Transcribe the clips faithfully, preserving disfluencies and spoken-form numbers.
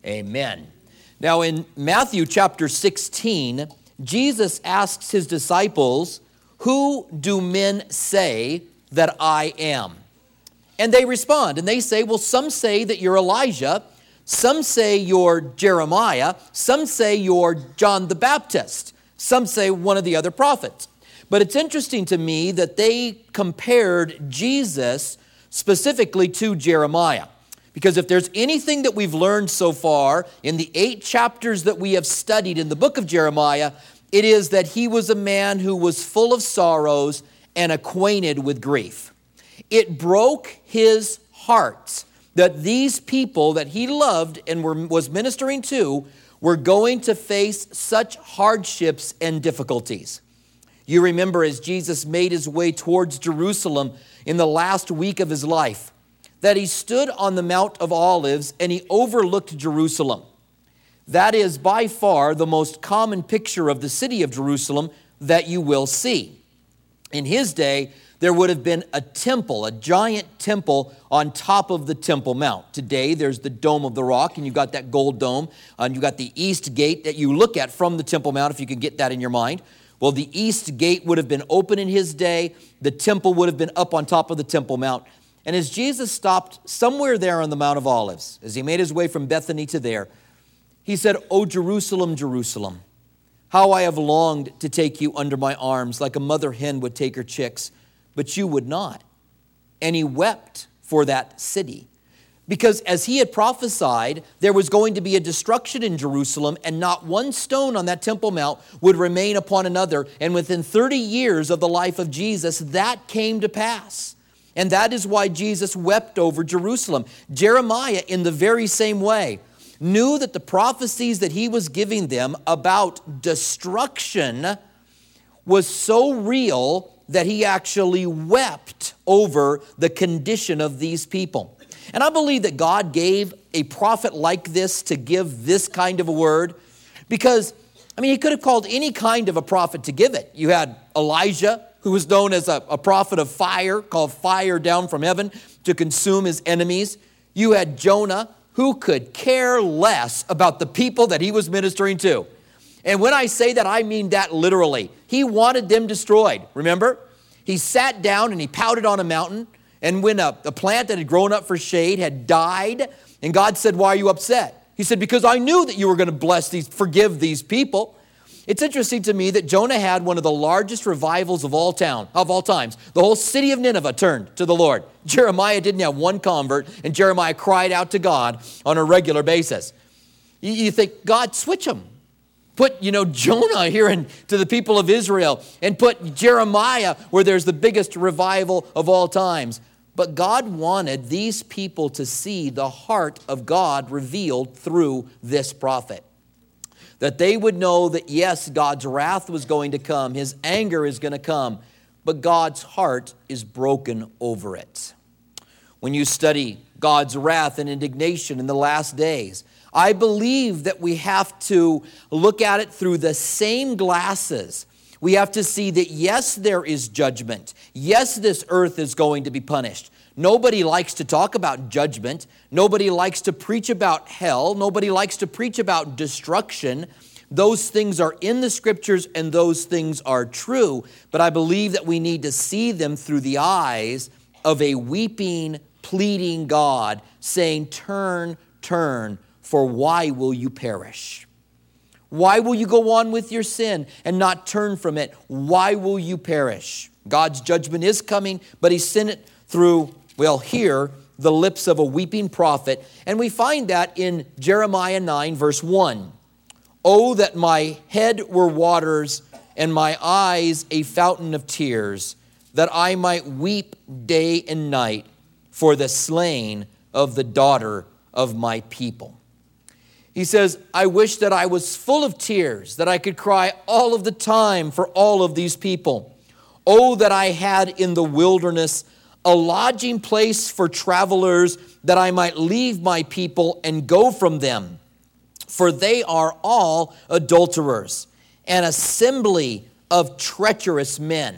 Amen. Now in Matthew chapter sixteen, Jesus asks his disciples, "Who do men say that I am?" And they respond, and they say, well, some say that you're Elijah, some say you're Jeremiah, some say you're John the Baptist, some say one of the other prophets. But it's interesting to me that they compared Jesus specifically to Jeremiah. Because if there's anything that we've learned so far in the eight chapters that we have studied in the book of Jeremiah, it is that he was a man who was full of sorrows and acquainted with grief. It broke his heart that these people that he loved and were, was ministering to were going to face such hardships and difficulties. You remember as Jesus made his way towards Jerusalem in the last week of his life, that he stood on the Mount of Olives and he overlooked Jerusalem. That is by far the most common picture of the city of Jerusalem that you will see. In his day, there would have been a temple, a giant temple on top of the Temple Mount. Today, there's the Dome of the Rock, and you've got that gold dome, and you've got the East Gate that you look at from the Temple Mount, if you could get that in your mind. Well, the East Gate would have been open in his day. The temple would have been up on top of the Temple Mount. And as Jesus stopped somewhere there on the Mount of Olives, as he made his way from Bethany to there, he said, "O Jerusalem, Jerusalem, how I have longed to take you under my arms like a mother hen would take her chicks, but you would not." And he wept for that city. Because as he had prophesied, there was going to be a destruction in Jerusalem, and not one stone on that Temple Mount would remain upon another. And within thirty years of the life of Jesus, that came to pass. And that is why Jesus wept over Jerusalem. Jeremiah, in the very same way, knew that the prophecies that he was giving them about destruction was so real that he actually wept over the condition of these people. And I believe that God gave a prophet like this to give this kind of a word because, I mean, he could have called any kind of a prophet to give it. You had Elijah, who was known as a, a prophet of fire, called fire down from heaven to consume his enemies. You had Jonah, who could care less about the people that he was ministering to. And when I say that, I mean that literally. He wanted them destroyed, remember? He sat down and he pouted on a mountain, and when a, a plant that had grown up for shade had died, and God said, "Why are you upset?" He said, "Because I knew that you were going to bless these, forgive these people." It's interesting to me that Jonah had one of the largest revivals of all town, of all times. The whole city of Nineveh turned to the Lord. Jeremiah didn't have one convert, and Jeremiah cried out to God on a regular basis. You, you think, God, switch them. Put, you know, Jonah here in, to the people of Israel, and put Jeremiah where there's the biggest revival of all times. But God wanted these people to see the heart of God revealed through this prophet. That they would know that, yes, God's wrath was going to come. His anger is going to come. But God's heart is broken over it. When you study God's wrath and indignation in the last days, I believe that we have to look at it through the same glasses. We have to see that, yes, there is judgment. Yes, this earth is going to be punished. Nobody likes to talk about judgment. Nobody likes to preach about hell. Nobody likes to preach about destruction. Those things are in the scriptures and those things are true. But I believe that we need to see them through the eyes of a weeping, pleading God saying, "Turn, turn, for why will you perish? Why will you go on with your sin and not turn from it? Why will you perish?" God's judgment is coming, but he sent it through, well, here, the lips of a weeping prophet. And we find that in Jeremiah nine, verse one. "Oh, that my head were waters and my eyes a fountain of tears, that I might weep day and night for the slain of the daughter of my people." He says, "I wish that I was full of tears, that I could cry all of the time for all of these people. Oh, that I had in the wilderness a lodging place for travelers, that I might leave my people and go from them. For they are all adulterers, an assembly of treacherous men."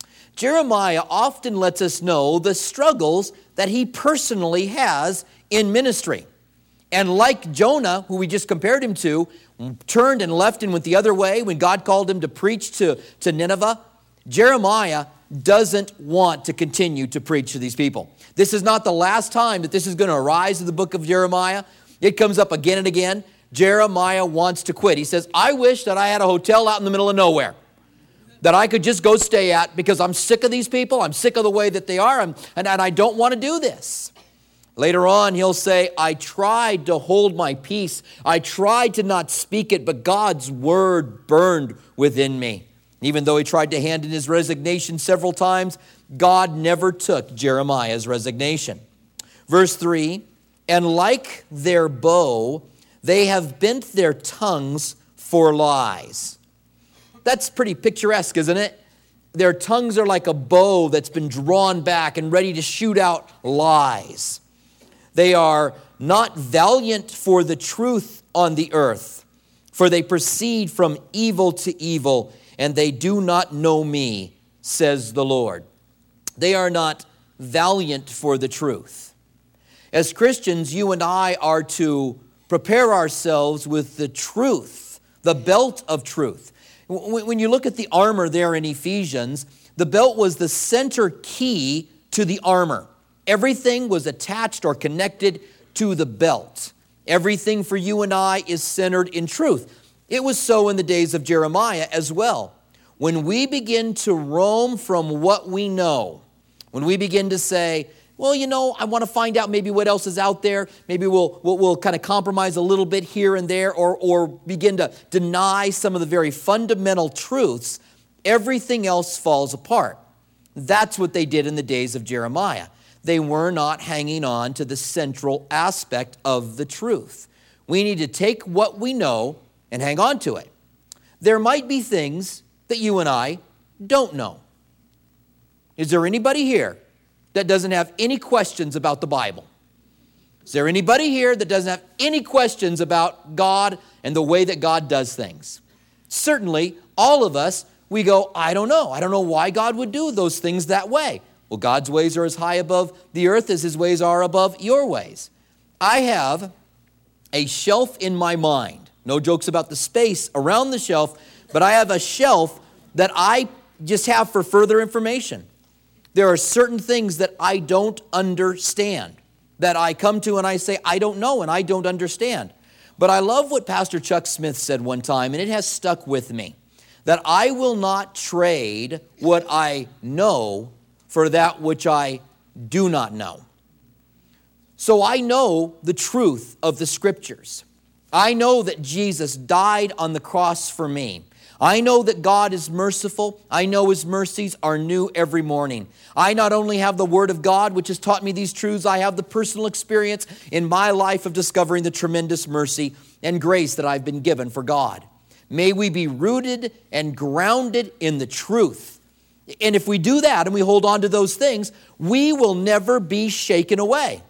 Jeremiah often lets us know the struggles that he personally has in ministry. And like Jonah, who we just compared him to, turned and left and went the other way when God called him to preach to, to Nineveh, Jeremiah doesn't want to continue to preach to these people. This is not the last time that this is going to arise in the book of Jeremiah. It comes up again and again. Jeremiah wants to quit. He says, I wish that I had a hotel out in the middle of nowhere that I could just go stay at because I'm sick of these people. I'm sick of the way that they are, and, and, and I don't want to do this. Later on, he'll say, I tried to hold my peace. I tried to not speak it, but God's word burned within me. Even though he tried to hand in his resignation several times, God never took Jeremiah's resignation. Verse three, and like their bow, they have bent their tongues for lies. That's pretty picturesque, isn't it? Their tongues are like a bow that's been drawn back and ready to shoot out lies. They are not valiant for the truth on the earth, for they proceed from evil to evil, and they do not know me, says the Lord. They are not valiant for the truth. As Christians, you and I are to prepare ourselves with the truth, the belt of truth. When you look at the armor there in Ephesians, the belt was the center key to the armor. Everything was attached or connected to the belt. Everything for you and I is centered in truth. It was so in the days of Jeremiah as well. When we begin to roam from what we know, when we begin to say, well, you know, I want to find out maybe what else is out there. Maybe we'll, we'll, we'll kind of compromise a little bit here and there, or, or begin to deny some of the very fundamental truths. Everything else falls apart. That's what they did in the days of Jeremiah. They were not hanging on to the central aspect of the truth. We need to take what we know and hang on to it. There might be things that you and I don't know. Is there anybody here that doesn't have any questions about the Bible? Is there anybody here that doesn't have any questions about God and the way that God does things? Certainly, all of us, we go, I don't know. I don't know why God would do those things that way. Well, God's ways are as high above the earth as his ways are above your ways. I have a shelf in my mind. No jokes about the space around the shelf, but I have a shelf that I just have for further information. There are certain things that I don't understand, that I come to and I say, I don't know and I don't understand. But I love what Pastor Chuck Smith said one time, and it has stuck with me, that I will not trade what I know for that which I do not know. So I know the truth of the Scriptures. I know that Jesus died on the cross for me. I know that God is merciful. I know his mercies are new every morning. I not only have the Word of God, which has taught me these truths, I have the personal experience in my life of discovering the tremendous mercy and grace that I've been given for God. May we be rooted and grounded in the truth. And if we do that and we hold on to those things, we will never be shaken away.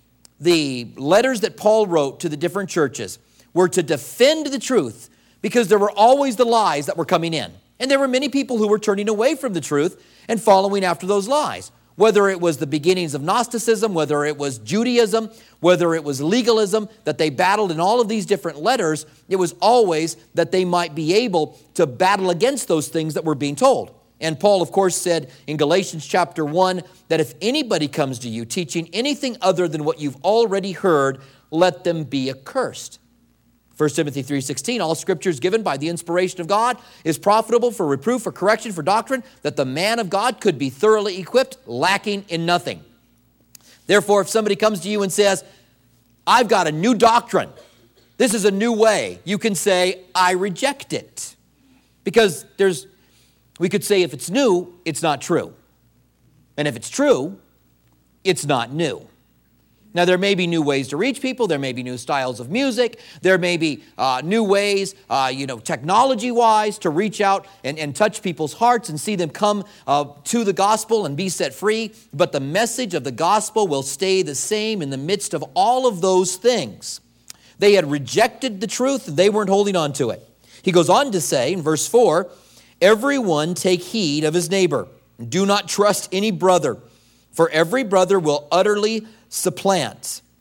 The letters that Paul wrote to the different churches were to defend the truth, because there were always the lies that were coming in. And there were many people who were turning away from the truth and following after those lies. Whether it was the beginnings of Gnosticism, whether it was Judaism, whether it was legalism that they battled in all of these different letters, it was always that they might be able to battle against those things that were being told. And Paul, of course, said in Galatians chapter one that if anybody comes to you teaching anything other than what you've already heard, let them be accursed. First Timothy three sixteen, all Scripture is given by the inspiration of God, is profitable for reproof, for correction, for doctrine, that the man of God could be thoroughly equipped, lacking in nothing. Therefore, if somebody comes to you and says, I've got a new doctrine, this is a new way, you can say, I reject it. Because there's, we could say if it's new, it's not true. And if it's true, it's not new. Now, there may be new ways to reach people. There may be new styles of music. There may be uh, new ways, uh, you know, technology-wise, to reach out and, and touch people's hearts and see them come uh, to the gospel and be set free. But the message of the gospel will stay the same in the midst of all of those things. They had rejected the truth. They weren't holding on to it. He goes on to say in verse four, everyone take heed of his neighbor. Do not trust any brother, for every brother will utterly supplant,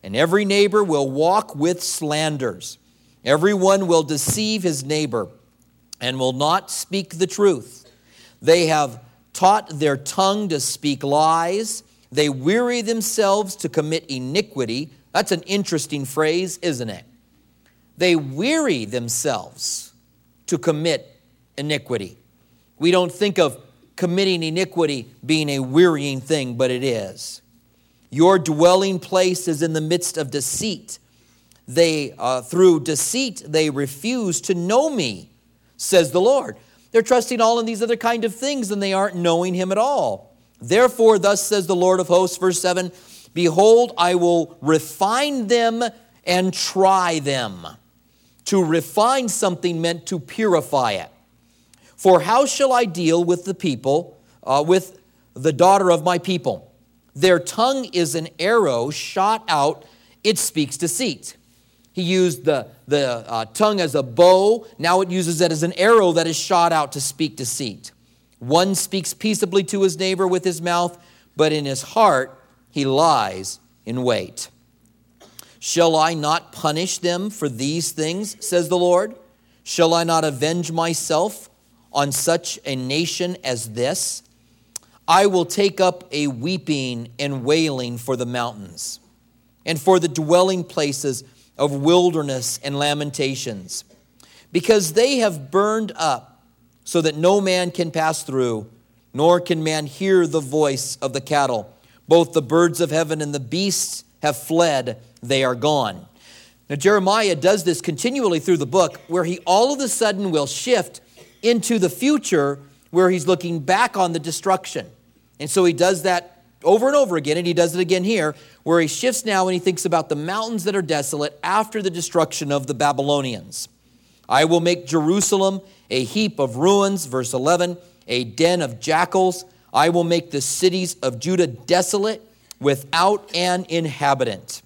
and every neighbor will walk with slanders. Everyone will deceive his neighbor and will not speak the truth. They have taught their tongue to speak lies. They weary themselves to commit iniquity. That's an interesting phrase, isn't it? They weary themselves to commit iniquity. We don't think of committing iniquity being a wearying thing, but it is. Your dwelling place is in the midst of deceit. They, uh, through deceit, they refuse to know me, says the Lord. They're trusting all in these other kind of things, and they aren't knowing him at all. Therefore, thus says the Lord of hosts, verse seven, behold, I will refine them and try them. To refine something meant to purify it. For how shall I deal with the people, uh, with the daughter of my people? Their tongue is an arrow shot out, it speaks deceit. He used the, the uh, tongue as a bow. Now it uses it as an arrow that is shot out to speak deceit. One speaks peaceably to his neighbor with his mouth, but in his heart he lies in wait. Shall I not punish them for these things, says the Lord? Shall I not avenge myself on such a nation as this? I will take up a weeping and wailing for the mountains, and for the dwelling places of wilderness and lamentations, because they have burned up so that no man can pass through, nor can man hear the voice of the cattle. Both the birds of heaven and the beasts have fled, they are gone. Now Jeremiah does this continually through the book, where he all of a sudden will shift into the future, where he's looking back on the destruction. And so he does that over and over again, and he does it again here, where he shifts now and he thinks about the mountains that are desolate after the destruction of the Babylonians. I will make Jerusalem a heap of ruins, verse eleven, a den of jackals. I will make the cities of Judah desolate, without an inhabitant.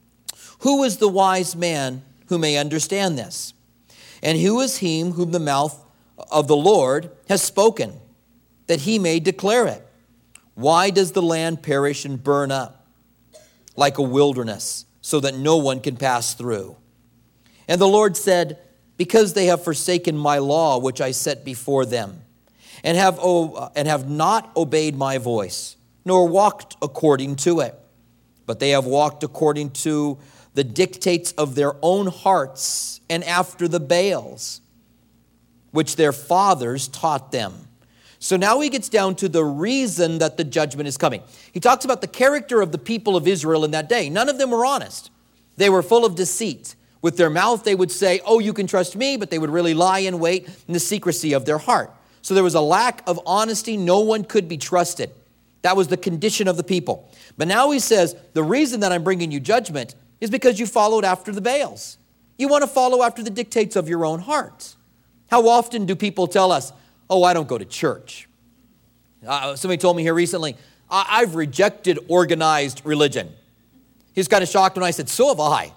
Who is the wise man who may understand this? And who is he whom the mouth of the Lord has spoken, that he may declare it? Why does the land perish and burn up like a wilderness, so that no one can pass through? And the Lord said, because they have forsaken my law, which I set before them, and have, oh, and have not obeyed my voice, nor walked according to it, but they have walked according to the dictates of their own hearts, and after the Baals, which their fathers taught them. So now he gets down to the reason that the judgment is coming. He talks about the character of the people of Israel in that day. None of them were honest. They were full of deceit. With their mouth, they would say, oh, you can trust me, but they would really lie in wait in the secrecy of their heart. So there was a lack of honesty. No one could be trusted. That was the condition of the people. But now he says, the reason that I'm bringing you judgment is because you followed after the Baals. You want to follow after the dictates of your own heart. How often do people tell us, oh, I don't go to church? Uh, somebody told me here recently, I- I've rejected organized religion. He was kind of shocked when I said, so have I.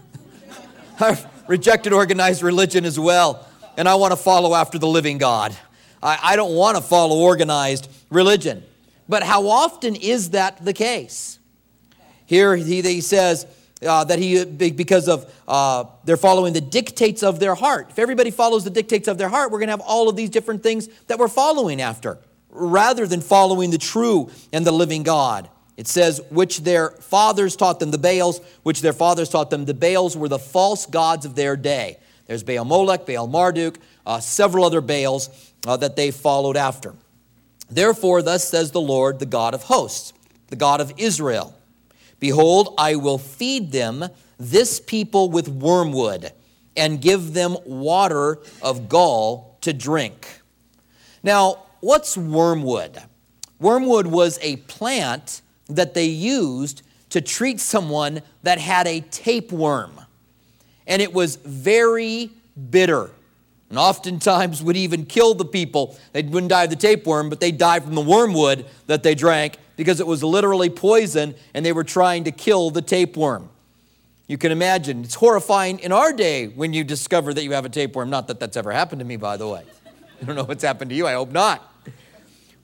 I've rejected organized religion as well, and I want to follow after the living God. I, I don't want to follow organized religion. But how often is that the case? Here he, he says uh, that he, because of uh, they're following the dictates of their heart. If everybody follows the dictates of their heart, we're going to have all of these different things that we're following after, rather than following the true and the living God. It says, which their fathers taught them, the Baals, which their fathers taught them. The Baals were the false gods of their day. There's Baal Molech, Baal Marduk, uh, several other Baals uh, that they followed after. Therefore, thus says the Lord, the God of hosts, the God of Israel. Behold, I will feed them, this people, with wormwood, and give them water of gall to drink. Now, what's wormwood? Wormwood was a plant that they used to treat someone that had a tapeworm. And it was very bitter. And oftentimes would even kill the people. They wouldn't die of the tapeworm, but they'd die from the wormwood that they drank, because it was literally poison and they were trying to kill the tapeworm. You can imagine, it's horrifying in our day when you discover that you have a tapeworm. Not that that's ever happened to me, by the way. I don't know what's happened to you. I hope not.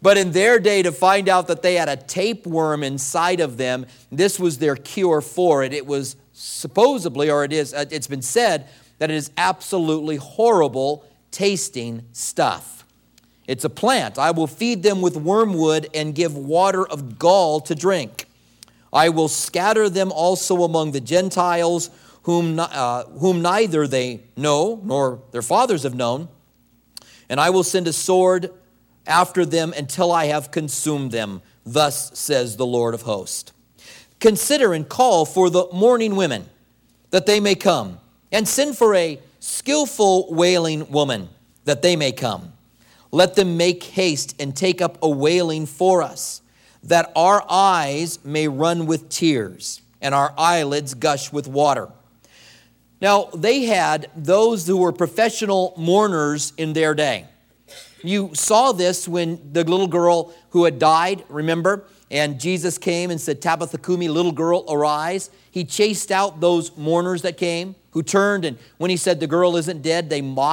But in their day, to find out that they had a tapeworm inside of them, this was their cure for it. It was supposedly, or it is, it's been said, that it is absolutely horrible tasting stuff. It's a plant. I will feed them with wormwood and give water of gall to drink. I will scatter them also among the Gentiles, whom, uh, whom neither they know, nor their fathers have known. And I will send a sword after them until I have consumed them. Thus says the Lord of hosts. Consider and call for the mourning women, that they may come, and send for a skillful wailing woman, that they may come. Let them make haste and take up a wailing for us, that our eyes may run with tears, and our eyelids gush with water. Now, they had those who were professional mourners in their day. You saw this when the little girl who had died, remember? And Jesus came and said, Tabitha Kumi, little girl, arise. He chased out those mourners that came, who turned, and when he said the girl isn't dead, they mocked